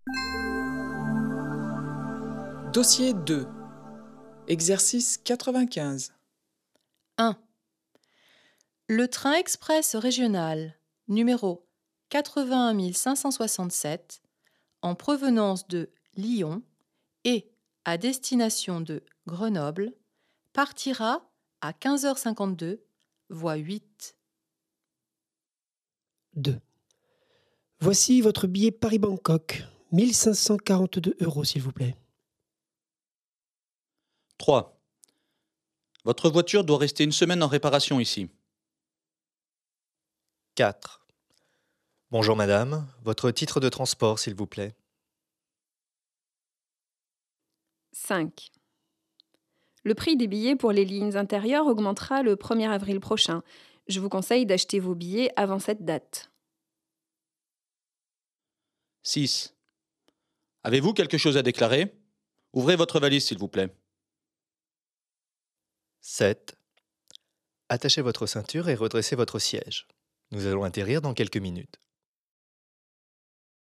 Dossier 2. Exercice 95. 1. Le train express régional numéro 81 567 en provenance de Lyon et à destination de Grenoble partira à 15h52, voie 8. 2. Voici votre billet Paris-Bangkok. 1542 € s'il vous plaît. 3. Votre voiture doit rester une semaine en réparation ici. 4. Bonjour madame, votre titre de transport s'il vous plaît. 5. Le prix des billets pour les lignes intérieures augmentera le 1er avril prochain. Je vous conseille d'acheter vos billets avant cette date. 6. Avez-vous quelque chose à déclarer? Ouvrez votre valise s'il vous plaît. 7. Attachez votre ceinture et redressez votre siège. Nous allons atterrir dans quelques minutes.